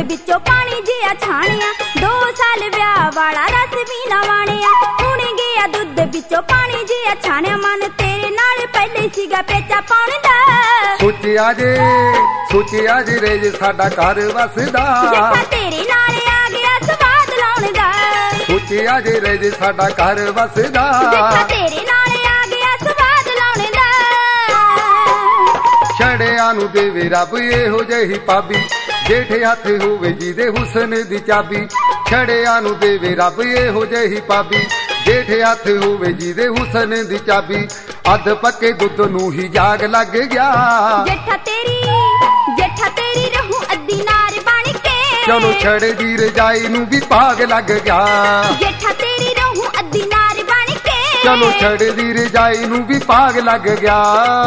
ਵਿੱਚੋਂ ਪਾਣੀ ਜਿਹਾ ਛਾਣਿਆ 2 ਸਾਲ ਵਿਆਹ ਵਾਲਾ ਰਸ ਵੀ ਨਾ ਵਾਣਿਆ ਹੁਣ ਗਿਆ ਦੁੱਧ ਵਿੱਚੋਂ ਪਾਣੀ ਜਿਹਾ ਛਾਣਿਆ ਮਨ ਤੇਰੇ ਨਾਲ ਪਹਿਲੇ ਸੀਗਾ ਪੇਚਾ ਪਾਉਣ ਦਾ ਸੋਚਿਆ ਜੇ ਰੇਜ ਸਾਡਾ ਘਰ ਵਸਦਾ ਜੇਠਾ ਤੇਰੇ ਨਾਲ ਆ ਗਿਆ ਸਵਾਦ ਲਾਉਣ ਦਾ ਸੋਚਿਆ ਜੇ ਰੇਜ ਸਾਡਾ ਘਰ ਵਸਦਾ ਜੇਠਾ ਤੇਰੇ ਨਾਲ ਆ ਗਿਆ ਸਵਾਦ ਲਾਉਣ ਦਾ ਛੜਿਆਂ ਨੂੰ ਦੇਵੇ ਰੱਬ ਇਹੋ ਜਿਹੀ ਭਾਬੀ ਜੇਠੇ ਹੱਥ ਹੋਵੇ ਜਿਹਦੇ ਹੁਸਨ ਦੀ ਚਾਬੀ ਛੜਿਆਂ ਨੂੰ ਦੇਵੇ ਰੱਬ ਇਹੋ ਜਿਹੀ ਭਾਬੀ ਜੇਠੇ ਹੱਥ ਹੋਵੇ ਜਿਹਦੇ ਹੁਸਨ ਦੀ ਚਾਬੀ ਅੱਧ ਪੱਕੇ ਦੁੱਧ ਨੂੰ ਹੀ ਜਾਗ ਲੱਗ ਗਿਆ ਜੇਠਾ ਤੇਰੀ ਰਹੂ ਅੱਧੀ ਨਾਰ ਬਣ ਕੇ ਚਲੋ ਛੜੇ ਦੀ ਰਜਾਈ ਨੂੰ ਵੀ ਭਾਗ ਲੱਗ ਗਿਆ ਜੇਠਾ ਤੇਰੀ ਰਹੂ ਅੱਧੀ ਨਾਰ ਬਣ ਕੇ ਚਲੋ ਛੜੇ ਦੀ ਰਜਾਈ ਨੂੰ ਵੀ ਭਾਗ ਲੱਗ ਗਿਆ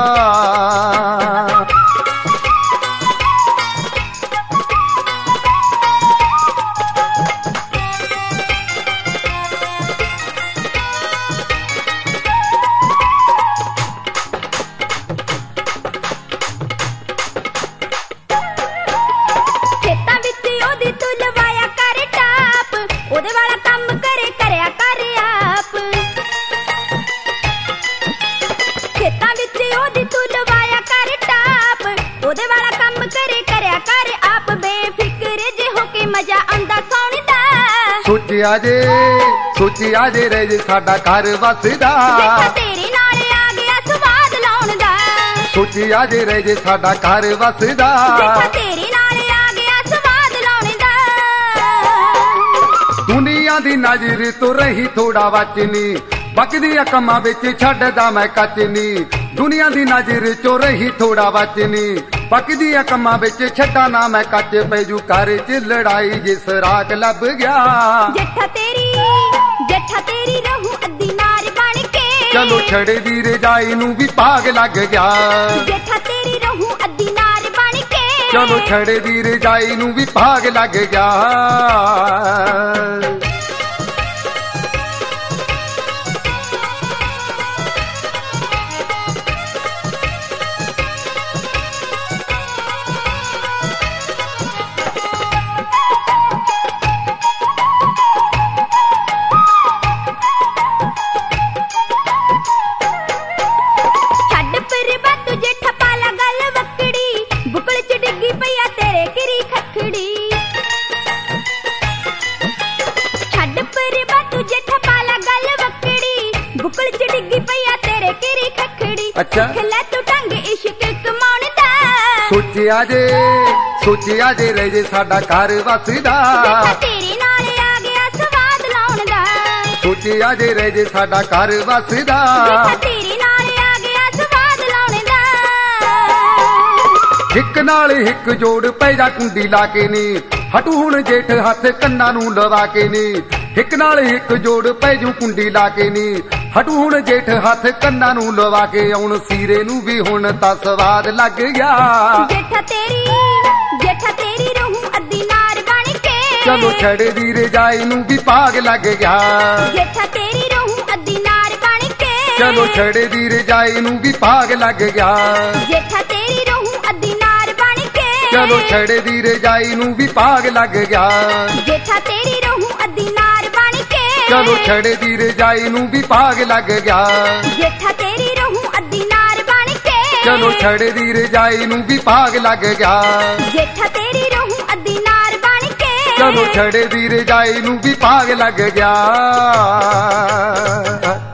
ਉਹਦੇ ਵਾਲਾ ਕੰਮ ਕਰਿਆ ਕਰ ਆਪ ਖੇਤਾਂ ਵਿੱਚ ਉਹਦੀ ਤੂੰ ਲਵਾਇਆ ਕਰ ਟਾਪ ਉਹਦੇ ਵਾਲਾ ਕੰਮ ਕਰਿਆ ਕਰ ਆਪ ਬੇਫਿਕਰ ਜੇ ਹੋ ਕੇ ਮਜ਼ਾ ਆਉਂਦਾ ਸੌਣ ਦਾ ਸੋਚਿਆ ਜੇ ਰਹਿ ਜੇ ਸਾਡਾ ਘਰ ਵਸਦਾ ਜੇਠਾ ਤੇਰੇ ਨਾਲ ਆ ਗਿਆ ਸਵਾਦ ਲਾਉਣ ਦਾ ਸੋਚਿਆ ਜੇ ਰਹਿ ਜੇ ਸਾਡਾ ਘਰ ਵਸਦਾ ਜੇਠਾ ਤੇਰੇ ਨਾਲ ਆ ਗਿਆ ਸਵਾਦ ਲਾਉਣ ਦਾ ਦੁਨੀਆ ਦੀ ਨਜ਼ਰ ਤੋਂ ਰਹੀ ਥੋੜਾ ਵਚਨੀ ਬਕਦੀਆਂ ਕੰਮਾਂ ਵਿੱਚ ਛੱਡਦਾ ਮੈਂ ਕੱਚਨੀ ਦੁਨੀਆ ਦੀ ਨਜ਼ਰ ਚੋਂ ਰਹੀ ਥੋੜਾ ਵਚਨੀ ਬਕਦੀਆਂ ਕੰਮਾਂ ਵਿੱਚ ਛੱਡਾ ਨਾ ਮੈਂ ਕੱਚ ਪੈਜੂ ਘਰ 'ਚ ਲੜਾਈ ਜਿਸ ਰਾਗ ਲੱਭ ਗਿਆ ਜੇਠਾ ਤੇਰੀ ਰਹੂ ਅੱਧੀ ਨਾਰ ਬਣ ਕੇ ਚਲੋ ਛੜੇ ਦੀ ਰਜਾਈ ਨੂੰ ਵੀ ਭਾਗ ਲੱਗ ਗਿਆ ਜੇਠਾ ਤੇਰੀ ਰਹੂ ਅੱਧੀ ਨਾਰ ਬਣ ਕੇ ਚਲੋ ਛੜੇ ਦੀ ਰਜਾਈ ਨੂੰ ਵੀ ਭਾਗ ਲੱਗ ਗਿਆ ਅੱਛਾ ਲੈ ਤੂੰ ਢੰਗ ਇਸ਼ਕ ਕਮਾਉਣ ਦਾ ਸੋਚਿਆ ਜੇ ਰਹਿ ਜੇ ਸਾਡਾ ਘਰ ਵਸਦਾ ਜੇਠਾ ਤੇਰੇ ਨਾਲ ਆ ਗਿਆ ਸਵਾਦ ਲਾਉਣ ਦਾ ਸੋਚਿਆ ਜੇ ਰਹਿ ਜੇ ਸਾਡਾ ਘਰ ਵਸਦਾ ਜੇਠਾ ਤੇਰੇ ਨਾਲ ਆ ਗਿਆ ਸਵਾਦ ਲਾਉਣ ਦਾ ਇੱਕ ਨਾਲ ਇੱਕ ਜੋੜ ਪੈ ਜਾ ਕੁੰਡੀ ਲਾ ਕੇ ਨੀ ਹਟੂ ਹੁਣ ਜੇਠ ਹੱਥ ਕੰਨਾਂ ਨੂੰ ਲਵਾ ਕੇ ਨੀ ਇੱਕ ਨਾਲ ਇੱਕ ਜੋੜ ਪੈ ਜੂ ਕੁੰਡੀ ਲਾ ਕੇ ਨੀ ਹਟੂ ਹੁਣ ਜੇਠ ਹੱਥ ਕੰਨਾਂ ਨੂੰ ਲਵਾ ਕੇ ਆਉਣ ਸੀਰੇ ਨੂੰ ਵੀ ਹੁਣ ਤਾਂ ਸਵਾਦ ਲੱਗ ਗਿਆ ਜੇਠਾ ਤੇਰੀ ਰਹੂ ਅੱਧੀ ਨਾਰ ਬਣ ਕੇ ਚਲੋ ਛੜੇ ਦੀ ਰਜਾਈ ਨੂੰ ਵੀ ਭਾਗ ਲੱਗ ਗਿਆ ਜੇਠਾ ਤੇਰੀ ਰਹੂ ਅੱਧੀ ਨਾਰ ਬਣ ਕੇ ਚਲੋ ਛੜੇ ਦੀ ਰਜਾਈ ਨੂੰ ਵੀ ਭਾਗ ਲੱਗ ਗਿਆ ਜੇਠਾ ਤੇਰੀ ਰਹੂ ਅੱਧੀ ਨਾਰ ਬਣ ਕੇ ਚਲੋ ਛੜੇ ਦੀ ਰਜਾਈ ਨੂੰ ਵੀ ਭਾਗ ਲੱਗ ਗਿਆ ਜੇਠਾ ਤੇਰੀ ਰਹੂ ਅੱਧੀ ਨਾਰ ਬਣ ਕੇ ਚਲੋ ਛੜੇ ਦੀ ਰਜਾਈ ਨੂੰ ਵੀ ਭਾਗ ਲੱਗ ਗਿਆ ਜੇਠਾ ਤੇਰੀ ਰਹੂ ਅੱਧੀ ਨਾਰ ਬਣ ਕੇ ਚਲੋ ਛੜੇ ਦੀ ਰਜਾਈ ਨੂੰ ਵੀ ਭਾਗ ਲੱਗ ਗਿਆ ਜੇਠਾ ਤੇਰੀ ਰਹੂ ਅੱਧੀ ਨਾਰ ਬਣ ਕੇ ਚਲੋ ਛੜੇ ਦੀ ਰਜਾਈ ਨੂੰ ਵੀ ਭਾਗ ਲੱਗ ਗਿਆ